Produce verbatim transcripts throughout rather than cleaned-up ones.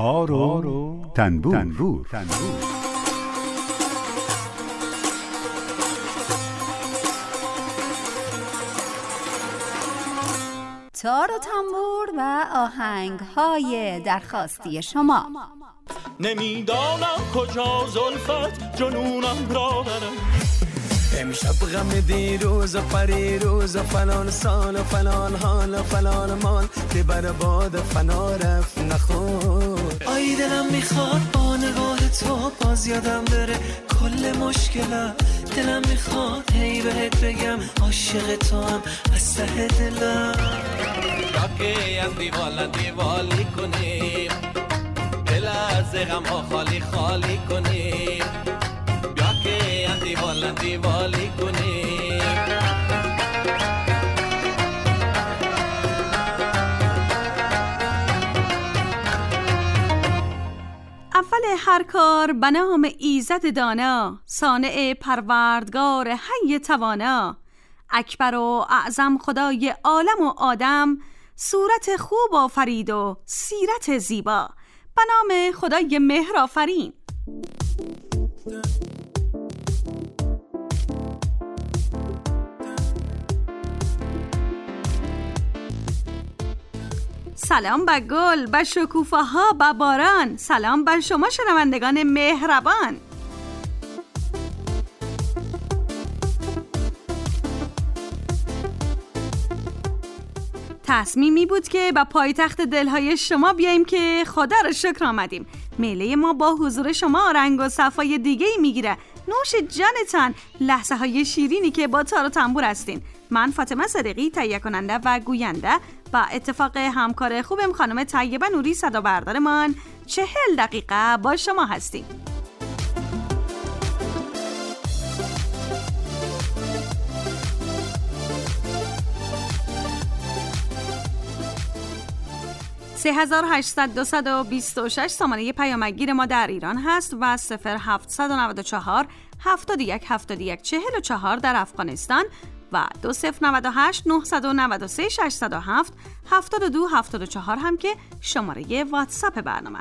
تار و تنبور, تنبور. تنبور. تار و تنبور و آهنگ‌های درخواستی شما. نمیدانم کجا زلفت جنونم را برم، امشب غم دیروز و پریروز و فلان سال و فلان حال و فلان مال که بر باد فنا رفت نخور. آی دلم میخواد با نگاه تو باز یادم بره کل مشکلم، دلم میخواد هی بهت بگم عاشق تو هم از ته دلم. راکی از دیوالن دیوالی کنیم، دل از غم ها خالی خالی کنیم، بیا که از دیوالن دیوالی کنیم. اول هر کار به نام ایزد دانا، صانع پروردگار حی توانا، اکبر و اعظم خدای عالم و آدم، صورت خوب آفرید و سیرت زیبا، به نام خدای مهر آفرین. سلام به گل، به شکوفه ها، به باران، سلام بر شما شنوندگان مهربان. تصمیمی بود که به پایتخت دلهای شما بیاییم که خدا را شکر آمدیم. میله ما با حضور شما رنگ و صفای دیگه‌ای میگیره. نوش جانتان لحظه های شیرینی که با تار و تنبور هستین. من فاطمه صدیقی تهیه کننده و گوینده با اتفاق همکار خوبم خانم طیبه نوری صدا بردارمان چهل دقیقه با شما هستیم. سه هزار و هشتصد دوصد و بیست و شش سامانه پیامگیر ما در ایران هست و صفر هفتصد و نود و چهار هفتاد و یک هفتاد و یک چهل و چهار در افغانستان و دو صفر نود و هشت نهصد و نود و سه ششصد و هفت هفتاد و دو هفتاد و چهار هم که شماره واتساپ برنامه.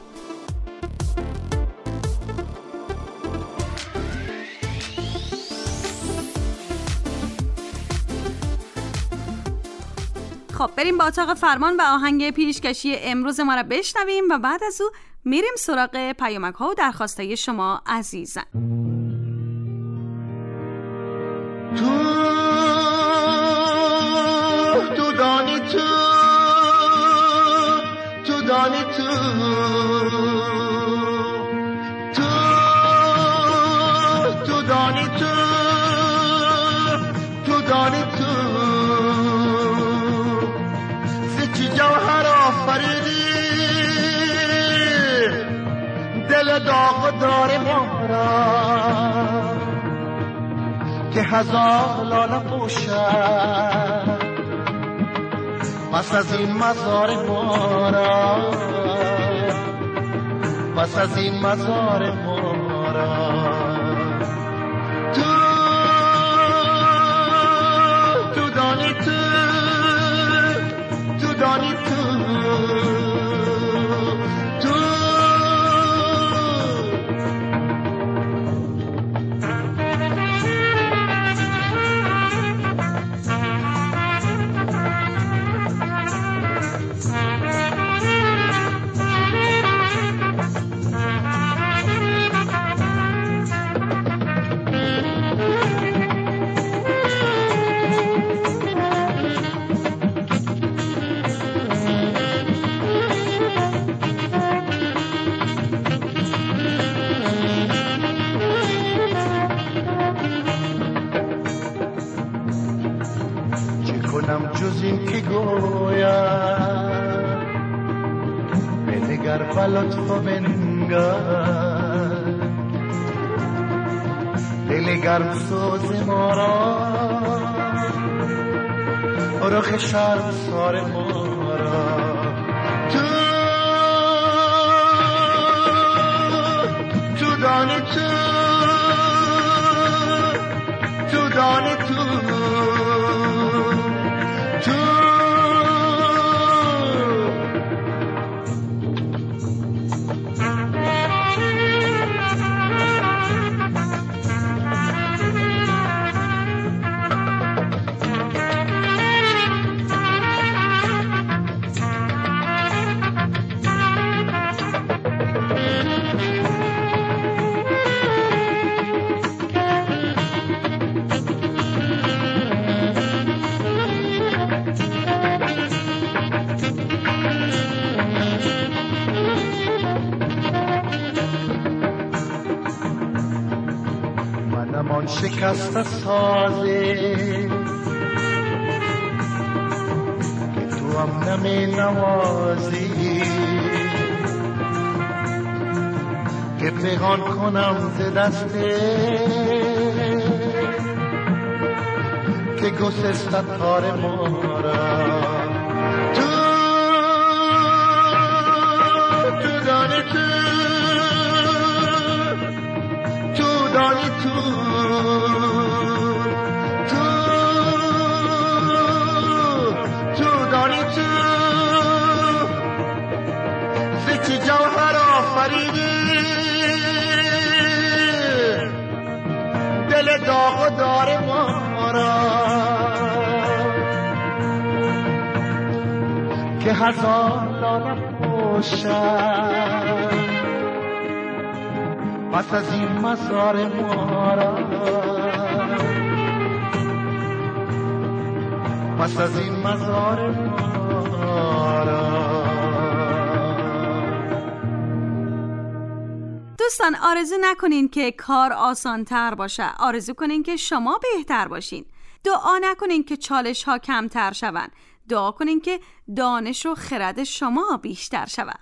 خب بریم با اتاق فرمان و آهنگ پیشکشی امروز ما را بشنویم و بعد از او میریم سراغ پیامک ها و درخواستای شما عزیزان. تو تو دانی تو تو دانی تو تو تو دانی تو تو دانی تو سچی جوهر آفریدی دل داغ داره مارا که هزار لاله پوشد پس از این مزار مارا پس از این مزار مارا تو تو دانی تو تو دانی تو جز این که گویم بنگر و لطف و بنگر دل گرم سوز ما را رخ شرم سار ما را تو تو دانی تو تو دانی تو شکست سازه که تو هم نمی نوازی که پنهان کنم ز دسته که گسست تار ما را تو تو دانی تو تو دانی تو تو تو دانی تو زکی جوهر آفریدی دل داغ و دار ما را که هزار لاله پوشد پس از این مزار ما را پس از این مزار ما را. دوستان آرزو نکنین که کار آسان تر باشه، آرزو کنین که شما بهتر باشین. دعا نکنین که چالش ها کمتر شون، دعا کنین که دانش و خرد شما بیشتر شود.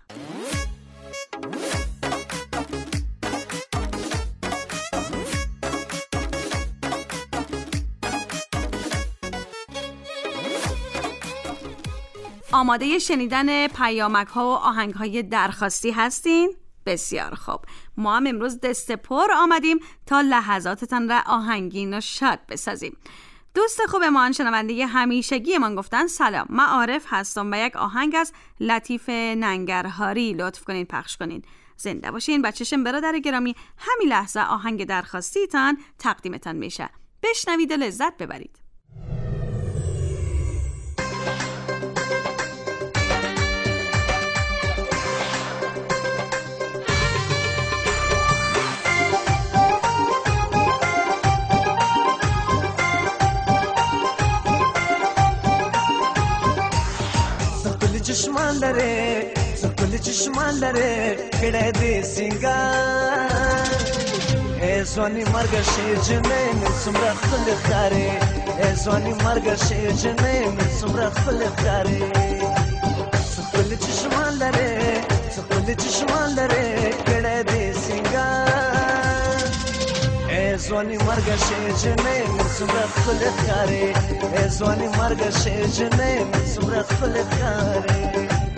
آماده شنیدن پیامک ها و آهنگ های درخواستی هستین؟ بسیار خوب، ما هم امروز دست پر آمدیم تا لحظاتتان را آهنگین و شاد بسازیم. دوست خوب ما، شنونده همیشگی من گفتن سلام، من عارف هستم و یک آهنگ از لطیف ننگرهاری لطف کنین پخش کنین. زنده باشین بچه‌شم برادر گرامی، همین لحظه آهنگ درخواستیتان تقدیمتان میشه، بشنوید و لذت ببرید. چشمان لره سکل چشمان لره کڑه دی سنگار ای زوانی مرگ شیر جنه من سمرا خل خاره ای زوانی مرگ شیر جنه من سمرا خل خاره سکل چشمان لره سکل چشمان لره کڑه دی سنگار ای زوانی مرگ شیر جنه من سمرا خل خاره ای زوانی مرگ شیر جنه من سمرا خل خاره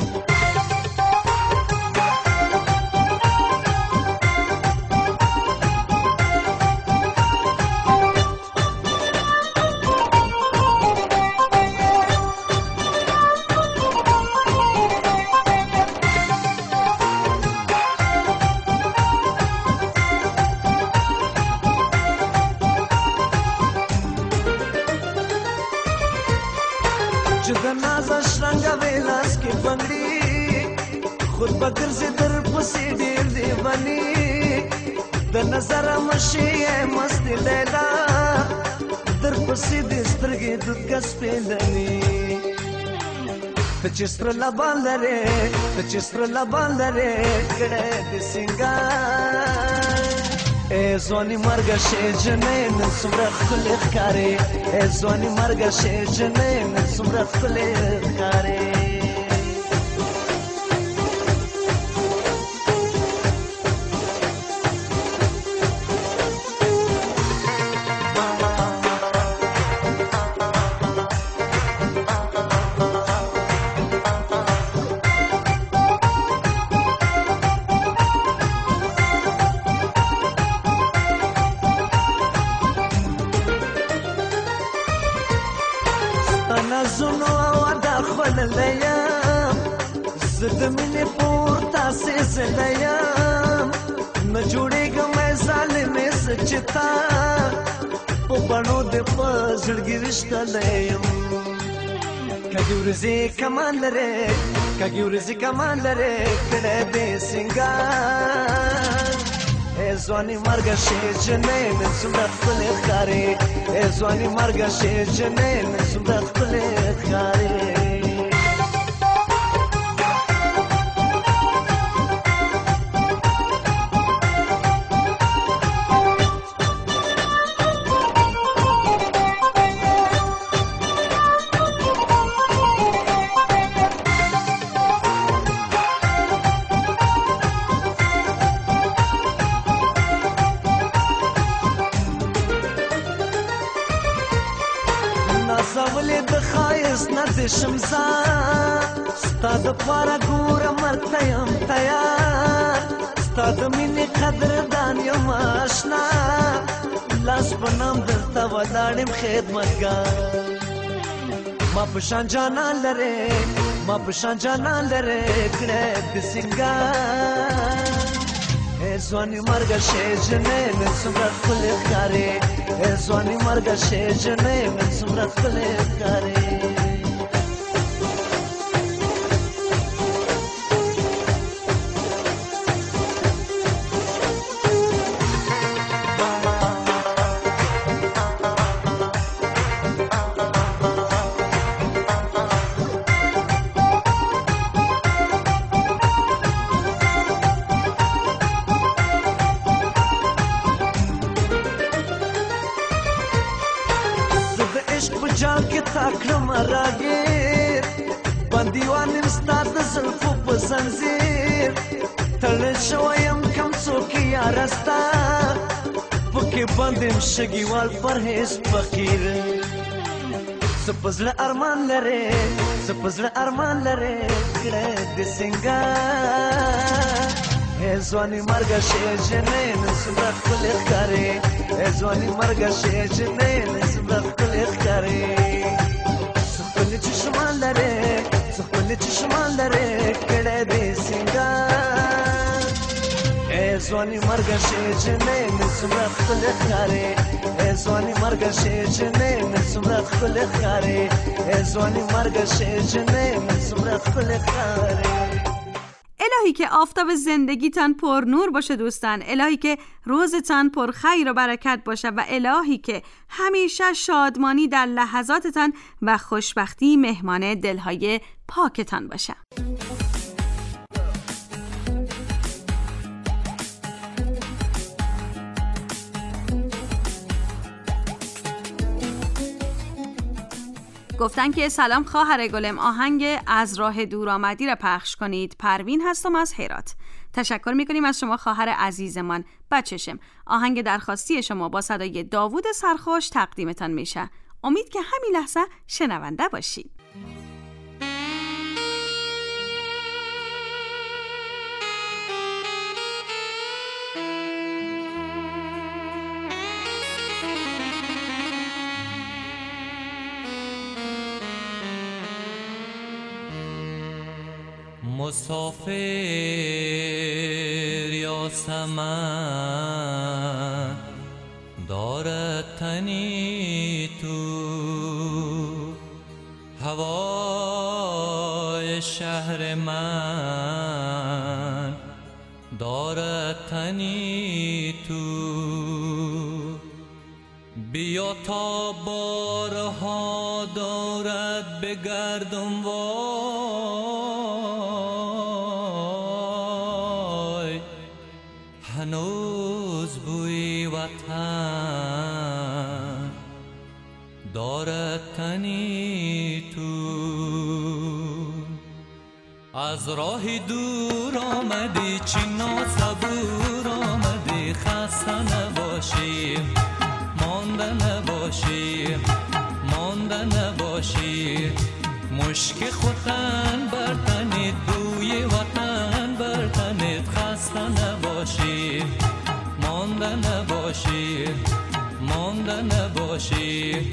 خود بگرزی در پسی دیر دیوانی در نظر مشی مست لیلا در پسی دیسترگی دود گس پیلنی تچستر لبان لره تچستر لبان لره کڑه دی سنگار ای زوانی مرگ شیر جنه من سمرا خلق کاری ای زوانی مرگ شیر جنه من سمرا خلق کاری زونو ودا خلليام زد مني پورتا سي زليام न جوړېږم ظالمې سچتا په بڼو د پزړګي رشتہ لیم کګي ورزي کمان لره کګي ورزي کمان لره کړه دې سنگار ای ځواني مرګ شي جنې من څومره خپل ښکارې ای ځواني مرګ شي جنې من څومره خپل ښکارې نازولې د خایس نه د شمزان ستا د پاره ګوره مرته یم تیار ستا د مینې قدردان یم آشنا لاس په نام درته ولاړ یم خدمتګار ما په شان جانان لرې ما په شان جانان لرې کړې د سینګار ځواني مرګه شې جنې نن څومره ښکلې ښکارې ځواني مرګه شې جنې نن څومره ښکلې ښکارې تاکړم راګیر بندیوان یم ستا د زلفو په زنځیر تړل شوی یم کم څوک یاره ستا پکې بند یم شګیوال پرهیز فقیر څه په زړه ارمان لرې څه په زړه ارمان لرې کړی د سینګار ځواني مرګه شې جنې نن څومره ښکلې ښکارې ځواني مرګه شې جنې نن څومره ښکلې ښکارې څخپلې چشمان لرې څخپلې چشمان لرې کړی دې سینګار ځواني مرګه شې جنې نن څومره ښکلې ښکارې ځواني مرګه شې جنې نن څومره ښکلې ښکارې ځواني مرګه شې جنې نن څومره ښکلې ښکارې. الهی که آفتاب زندگیتان پر نور باشه دوستان، الهی که روزتان پر خیر و برکت باشه و الهی که همیشه شادمانی در لحظاتتان و خوشبختی مهمان دلهای پاکتان باشه. گفتن که سلام خواهر گلم، آهنگ از راه دور آمدی را پخش کنید. پروین هستم از هرات. تشکر میکنیم از شما خواهر عزیزمان. بچشم آهنگ درخواستی شما با صدای داوود سرخوش تقدیمتان میشه. امید که همین لحظه شنونده باشید. مسافر یا سمن دارد تنی تو، هوای شهر من دارد تنی تو. بیا تا بارها دارد بگردم وای، هنوز بوی وطن دارد تنی تو. از راه دور آمدی چی ناصبور آمدی، خسته نباشی مانده نباشی مانده نباشی، مشک خوتن برتنید بوی وطن برتنید، خسته نباشی مانده نباشی مانده نباشی.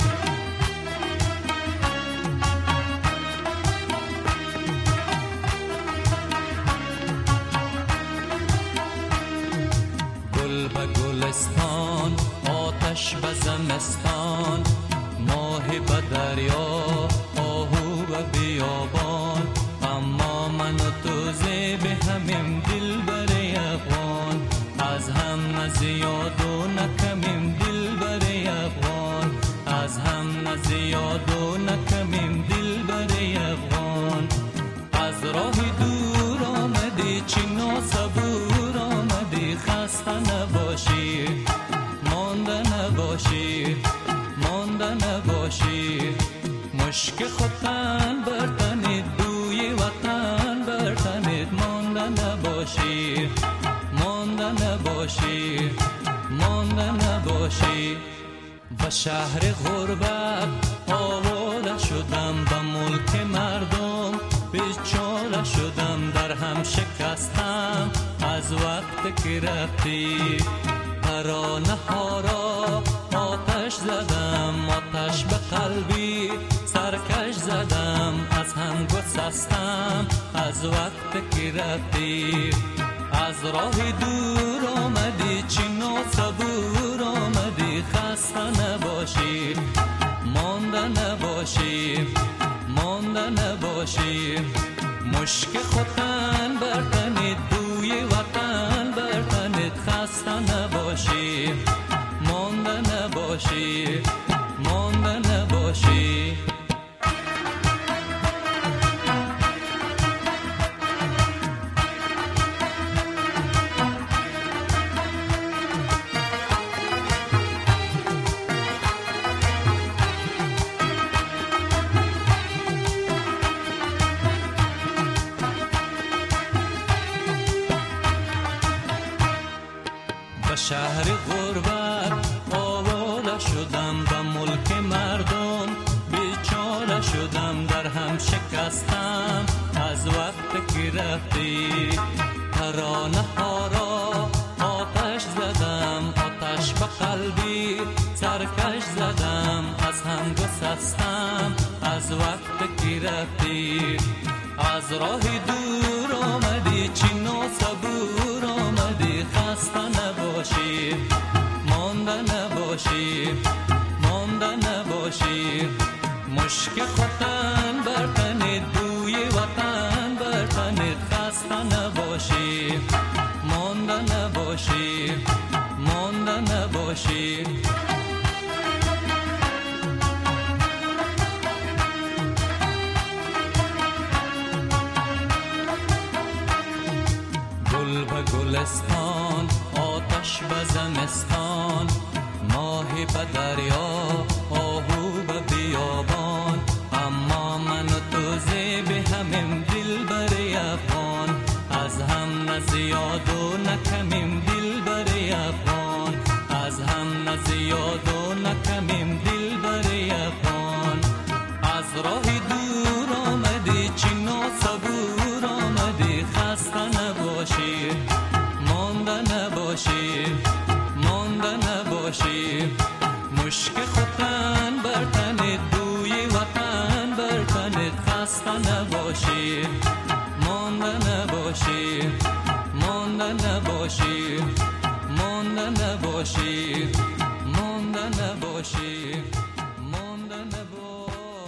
گل به گلستان آتش به زمستان، ماه به دریا آهو به بیابان، اما من و تو زیب همیم دل بر افغان، از هم نزیاد و نکمیم دل بر افغان، از هم نزیاد و نکمیم دل بر افغان. از راه دور آمدی چی ناصبور آمدی، خسته نباشی مانده نباشی مانده نباشی، مشک خوتن برتنید بوی وطن برتنید، مانده نباشی مانده نباشی مانده نباشی. و شهر غربت آواز از وقت که رفتی ترانه ها را آتش زدم، آتش به قلبی سرکش زدم، از هم گسستم از وقت که رفتی. از راه دور آمدی چین و صبور آمدی، خسته نباشی مانده نباشی مانده نباشی، مشک خوتن برتنید دوی وطن برتنید، خسته نباشی مانده نباشی مانده نباشی. به شهر غربت آواله شدم، به ملک مردم بیچاره شدم، در هم شکستم از وقت که رفتی. ترانه ها را آتش زدم، آتش به قلبی سرکش زدم، از هم گسستم از وقت که رفتی. از راه دور آمدی چین و صبور آمدی، خسته نباشی مانده نباشی مانده نباشی، مشک خوتن برتنید دوی وطن برتنید، خسته نباشی مانده نباشی مانده نباشی. گل به گلستان آتش به زمستان، ماهی به دریا آهو به بیابان، اما من و تو زیب همیم دل بر افغان، از هم نه زیاد و نه کمیم دل بر افغان، از هم نه زیاد و نه کمیم دل بر افغان. از راه دور آمدی چین و صبور آمدی، خسته نباشی مانده نباشی مانده نباشی، مشک خوتن برتنید دوی وطن برتنید، خسته نباشی مانده نباشی مانده نباشی مانده نباشی مانده نباشی مانده نباشی.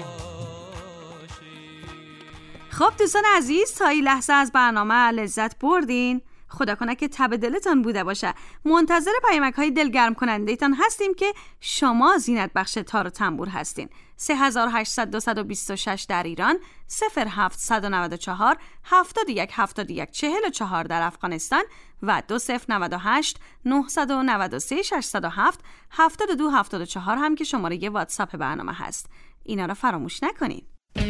خب دوستان عزیز، تا این لحظه از برنامه لذت بردین؟ خدا کنه که تب دلتان بوده باشه. منتظر پیامک های دلگرم کننده تان هستیم که شما زینت بخش تار و تنبور هستین. سه هزار و هشتصد دو بیست و شش در ایران، صفر هفت نه چهار هفتاد و یک هفتاد و یک چهل و چهار در افغانستان و دو صفر نه هشت نه نه سه شش صفر هفت هفتاد و دو هفتاد و چهار هم که شماره واتساپ برنامه هست. اینا رو فراموش نکنین.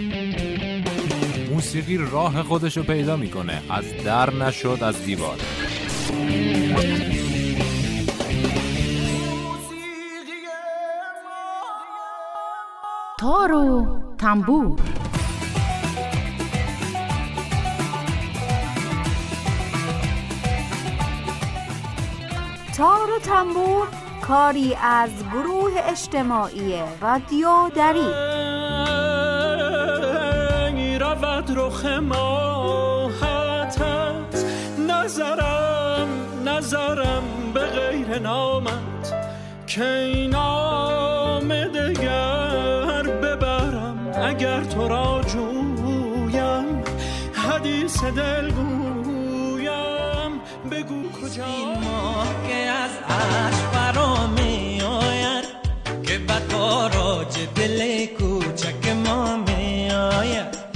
موسیقی راه خودشو پیدا میکنه، از در نشد از دیوار. تار و تنبور. تار و تنبور کاری از گروه اجتماعی رادیو دری. رود رخ ماهتت، نظرم نظرم به غیر نامت، که این نام دگر ببرم اگر تو را جویم، حدیث دل گویم بگو کجا. این ماه که از عرش فرا می آید، که به تاراج دل کوچک ما می آید.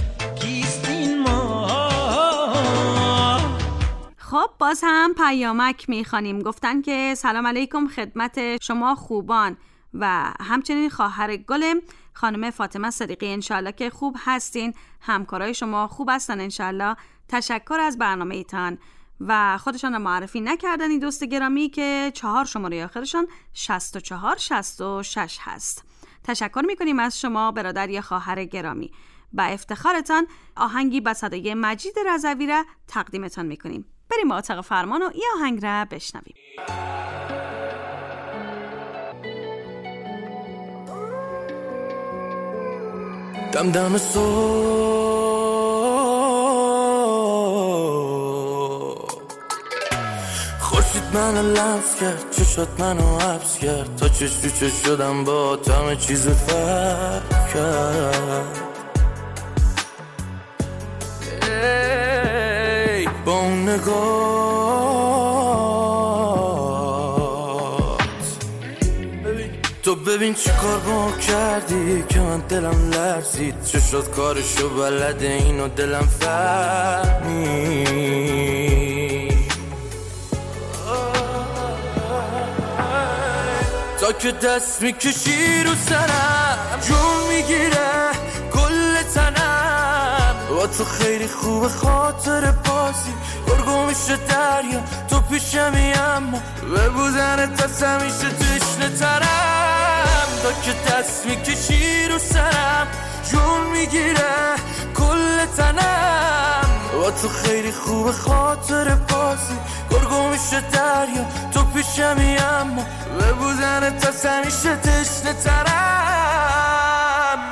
خب باز هم پیامک میخوانیم. گفتن که سلام علیکم خدمت شما خوبان و همچنین خواهر گلم خانم فاطمه صدیقی، انشالله که خوب هستین، همکارای شما خوب هستن انشالله. تشکر از برنامه ایتان و خودشان را معرفی نکردن این دوست گرامی که چهار شماره آخرشان شصت و چهار شصت و شش هست. تشکر میکنیم از شما برادر یا خواهر گرامی. با افتخارتان آهنگی با صدای مجید رضوی را تقدیمتان میکنیم. بریم اتاق فرمان و یه آهنگ را بشنویم. دم دم صبح خورشید منو لمس کرد، چشات منو حبس کرد، تا چش تو چش شدم با همه چیزت فرق کرد. ای با اون نگات تو ببین چی کار با کردی که من دلم لرزید، چشات کارشو بلده اینو دلم فهمید. تا که دست میکشی رو سرم جون میگیره کل تنم، با تو خیلی خوب خاطر بازی گرگو میشه دریا تو پیشمی، اما به بودنت دست همیشه تشنه ترم. تا که دست میکشی رو سرم جون میگیره کل تنم، با تو خیلی خوب خاطر بازی گرگو میشه دریا تو پیشمی، اما به بودنت دست همیشه تشنه ترم.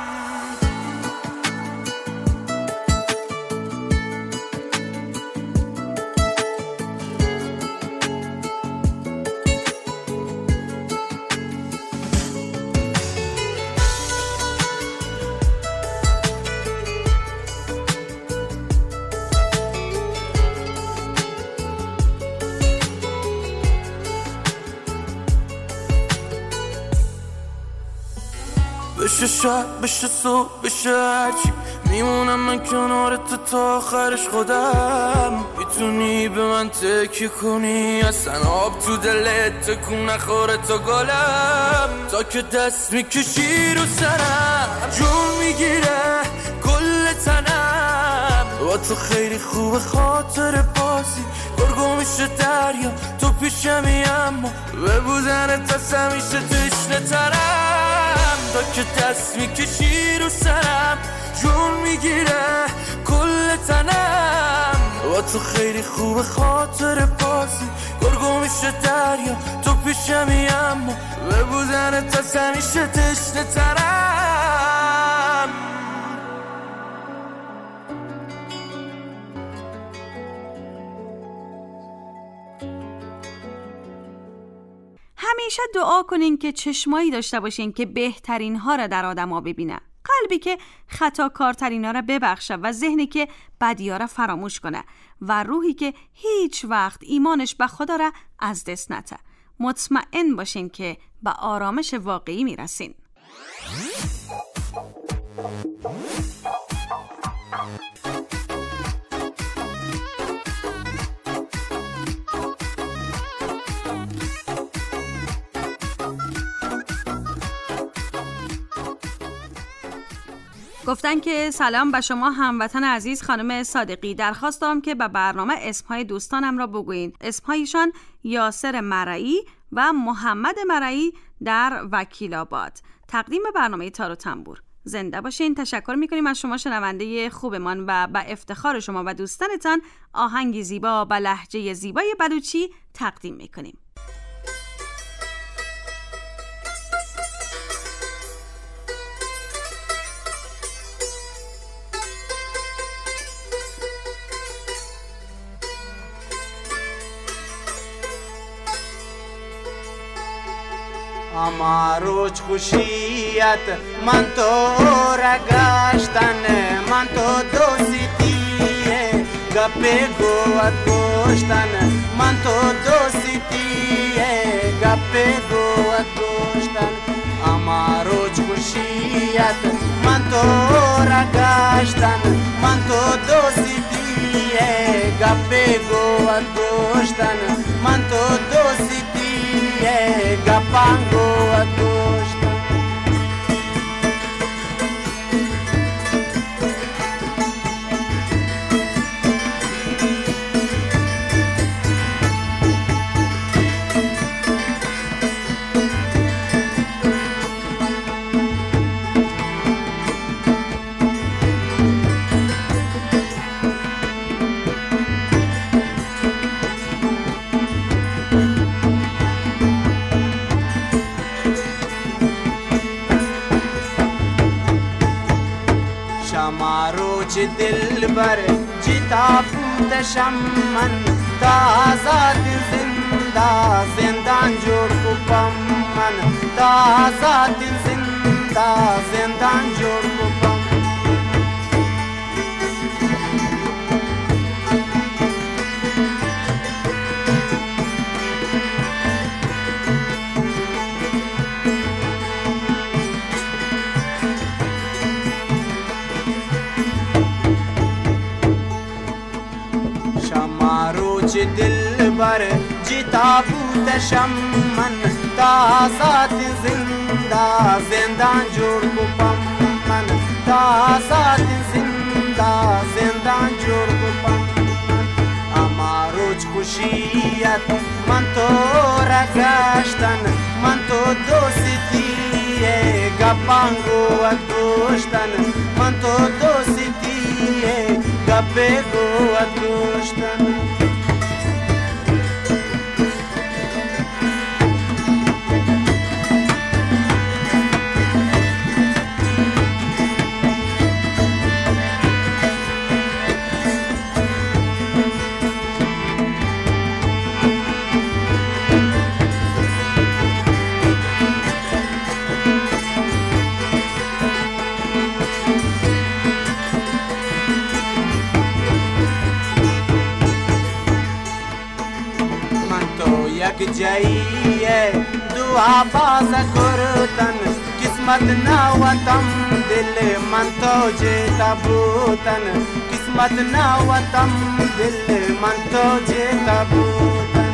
بشه شب بشه صبح بشه هرچی میمونم من کنارت تا آخرش خودم. میتونی به من تکیه کنی اصلا آب تو دلت تکون نخوره تا گلم. تا که دست میکشی رو سرم جون میگیره کل تنم، با تو خیلی خوب خاطر بازی گرگو میشه دریا تو پیشمی، اما به بودنت دست همیشه تشنه ترم. تا که دست میکشی رو سرم جون میگیره کل تنم، با تو خیلی خوب خاطر بازی گرگو میشه دریا تو پیشمی، اما به بودنت دست همیشه تشنه ترم. همیشه دعا کنین که چشمایی داشته باشین که بهترین ها را در آدما ببینه، قلبی که خطاکارترین ها را ببخشه و ذهنی که بدی ها را فراموش کنه و روحی که هیچ وقت ایمانش به خدا را از دست نده. مطمئن باشین که به آرامش واقعی میرسین. گفتن که سلام به شما هموطن عزیز خانم صادقی، درخواست دارم که به برنامه اسمهای دوستانم را بگوین. اسمهایشان یاسر مرعی و محمد مرعی در وکیل آباد. تقدیم برنامه تار و تنبور. زنده باشین. تشکر میکنیم از شما شنونده خوبمان و به افتخار شما و دوستانتان آهنگ زیبا به لهجه زیبای بلوچی تقدیم میکنیم. اما روچ خوشیت من تو را گشتن، من تو دوستیه گپه گوت گوشتن، من تو دوستیه گپه گوت گوشتن. اما روچ خوشیت من تو را گشتن، من تو دوستیه گپه گوت گوشتن، من تو دوستیه gapango agosto. چه دل بر جیتا بودشم من تا آزاد زنده زندان جور کبم من تا آزاد زنده زندان جور کبم چه دل بر جیتا بودشم من تا آزاد زنده زندان جور کبم من تا آزاد زنده زندان جور کبم اما روز خوشیت من تو را گشتن من تو دوستیه گپانگو ات گوشتن من تو دوستیه گپگو ات گوشتن جاییه دعا باز کردن قسمت نواتم دل من تو جیتا بودن قسمت نواتم دل من تو جیتا بودن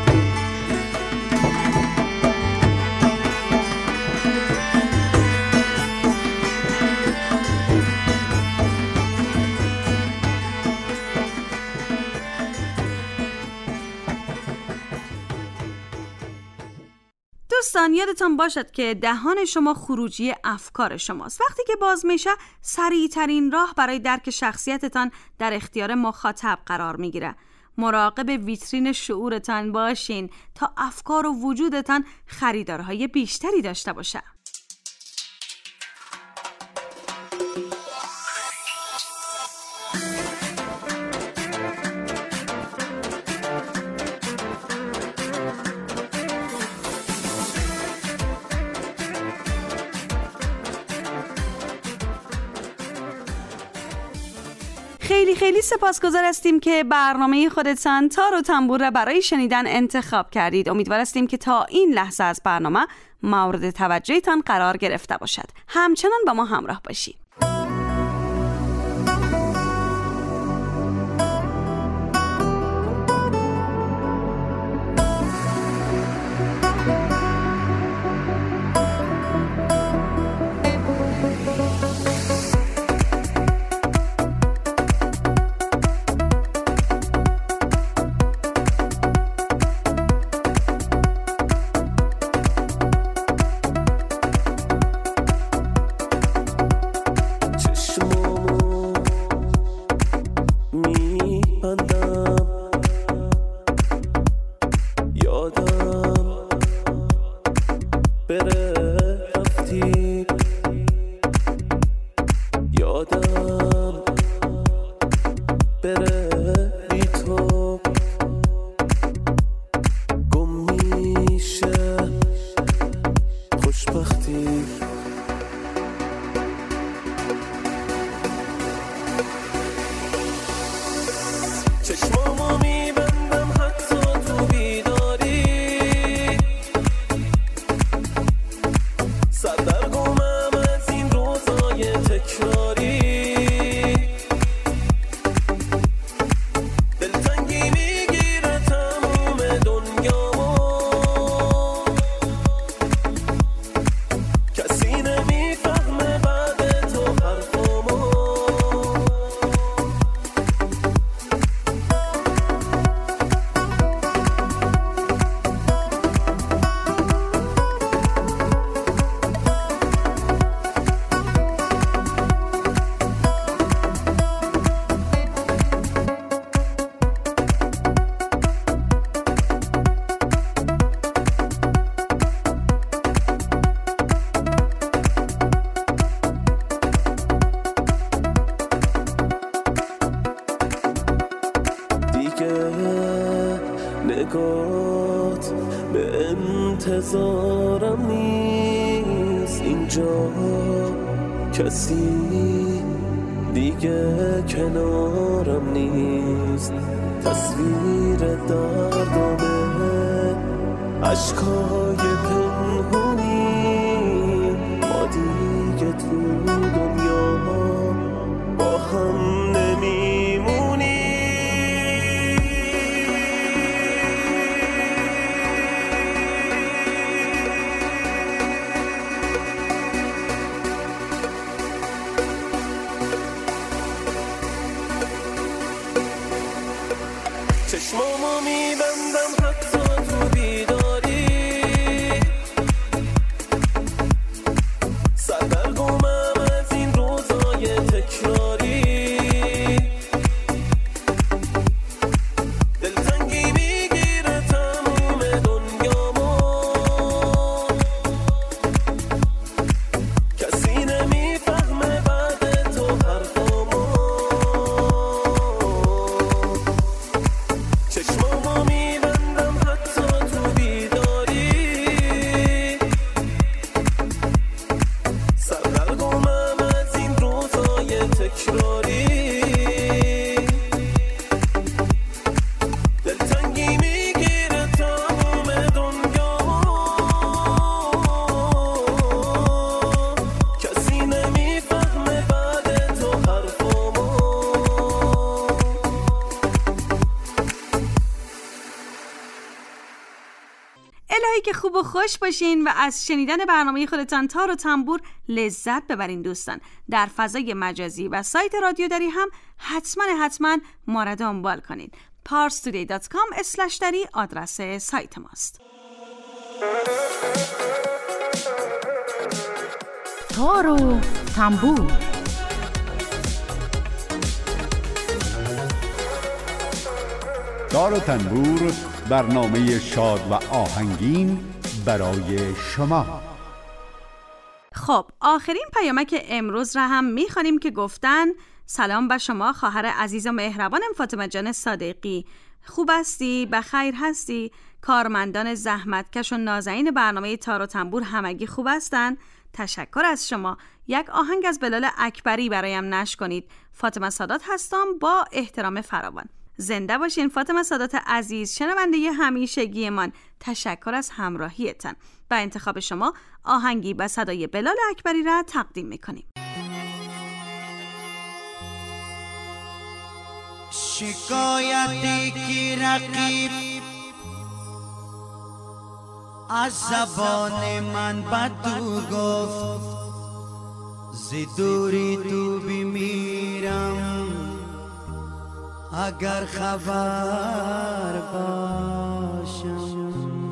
دوستان یادتان باشد که دهان شما خروجی افکار شماست. وقتی که باز میشه سریع ترین راه برای درک شخصیتتان در اختیار مخاطب قرار میگیره. مراقب ویترین شعورتان باشین تا افکار و وجودتان خریدارهای بیشتری داشته باشه. خیلی خیلی سپاسگزار هستیم که برنامه خودتان تار و تنبور را برای شنیدن انتخاب کردید. امیدوار هستیم که تا این لحظه از برنامه مورد توجهتان قرار گرفته باشد. همچنان با ما همراه باشید. کسی دیگه کنارم نیست، تصویر دردامه عشقای پنهونی، ما دیگه تو دنیا با هم نمیمونی. چشمامو میبندم حتی تو بیداری، سردرگمم از این روزای تکراری، دلتنگی میگیره تموم دنیامو، کسی نمیفهمه بعد تو حرفامو. چشمامو میبندم حتی تو بیداری، سردرگمم از این روزای تکراری، دلتنگی میگیره تموم دنیامو، کسی نمیفهمه بعد تو حرفامو. الهی که خوب و خوش باشین و از شنیدن برنامه خودتان تار و تنبور لذت ببرین دوستان. در فضای مجازی و سایت رادیو دری هم حتما حتما ما را دنبال کنید. پارس تودی دات کام اسلش دری آدرس سایت ماست. تار و تنبور. تار و تنبور، برنامه شاد و آهنگین برای شما. خب آخرین پیامک امروز را هم میخوانیم که گفتن سلام به شما خواهر عزیز و مهربانم فاطمه جان صادقی، خوب هستی؟ بخیر هستی؟ کارمندان زحمتکش و نازنین برنامه تار و تنبور همگی خوب هستن؟ تشکر از شما. یک آهنگ از بلال اکبری برایم نشر کنید. فاطمه سادات هستم با احترام فراوان. زنده باشین فاطمه سادات عزیز، شنونده همیشگی من. تشکر از همراهیتان. با انتخاب شما آهنگی به صدای بلال اکبری را تقدیم میکنیم. شکایتی کی رقیب از زبان من بدو گفت، زدوری تو بمیرم اگر خبر باشم.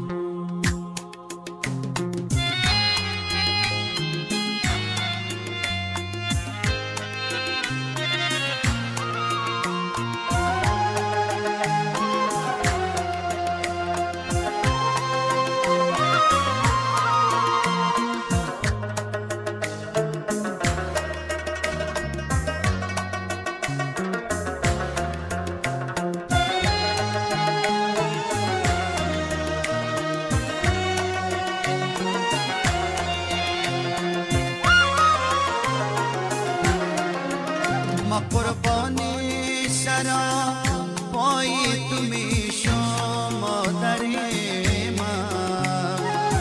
قربانی سرا پای تو میشم مادر من،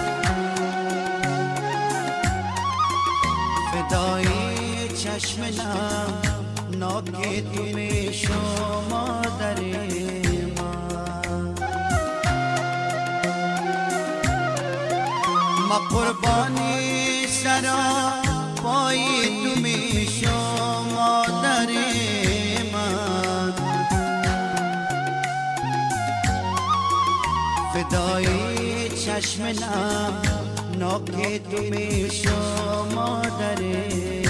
فدای چشم نم ناک تو میشم مادر من. ما قربانی سرا پای تو میشم مادر من، فدای چشم نم ناک تو میشم مادر من.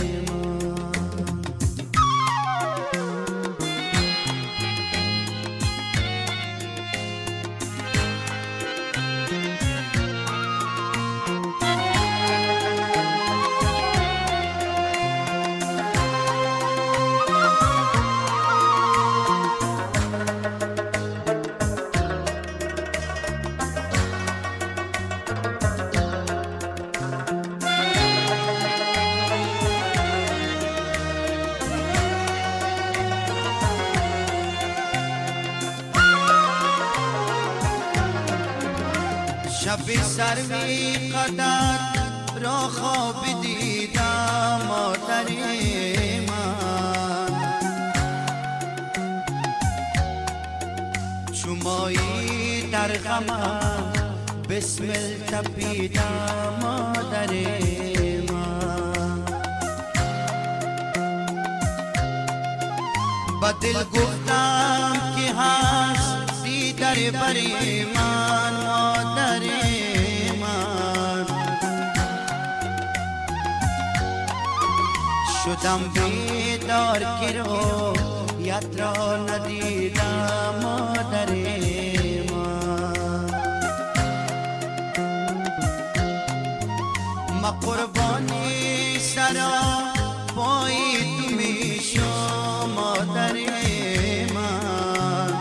شب سروی قدر را خواب دیدم مادر من، چومایی در غمم بسمل تپیدم مادر من. با دل گفتم که هستی در بری من مادر من، شدم بیدار که رو یت را ندیدم مادر من. ما قربانی سرا پای تو میشم مادر من،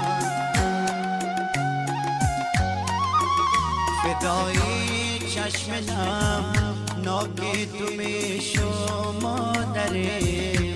فدای چشم نم ناک تو میشم مادر من.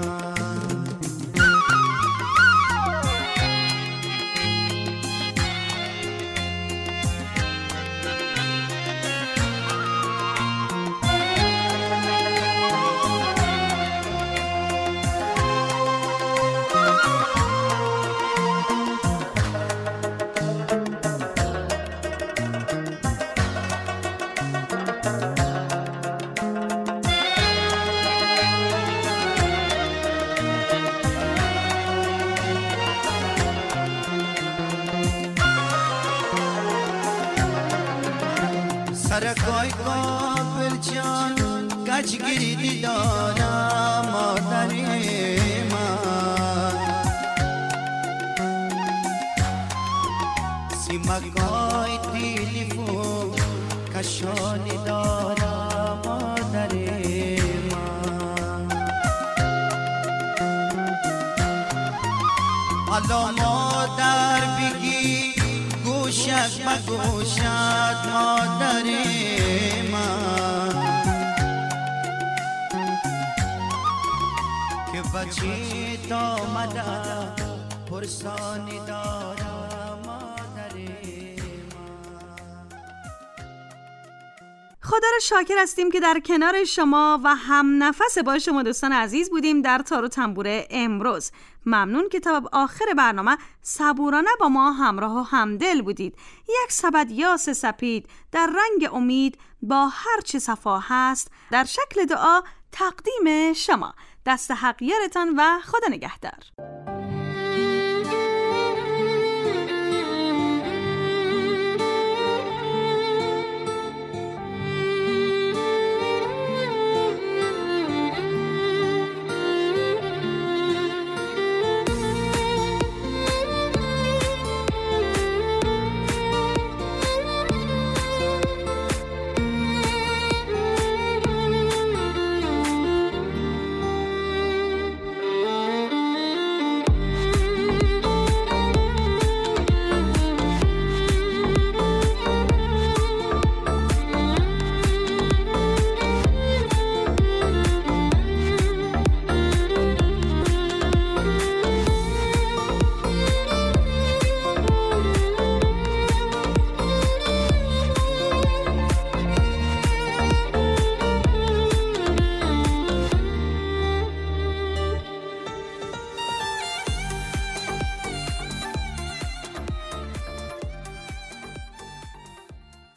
سرکای کابل جان کج گیری دارم مادر من، سیمکای تیلیفون کشانی دارم مادر من. حالا مادر بگی گوشک با گوشت مادر من، که بچه تا مدر پرسانی دارم مادر من. خدا را شاکر هستیم که در کنار شما و هم نفس با شما دوستان عزیز بودیم در تار و تنبور امروز. ممنون که تا آخر برنامه صبورانه با ما همراه و همدل بودید. یک سبد یاس سپید در رنگ امید با هر چه صفا هست در شکل دعا تقدیم شما. دست حق یارتان و خدا نگهدار.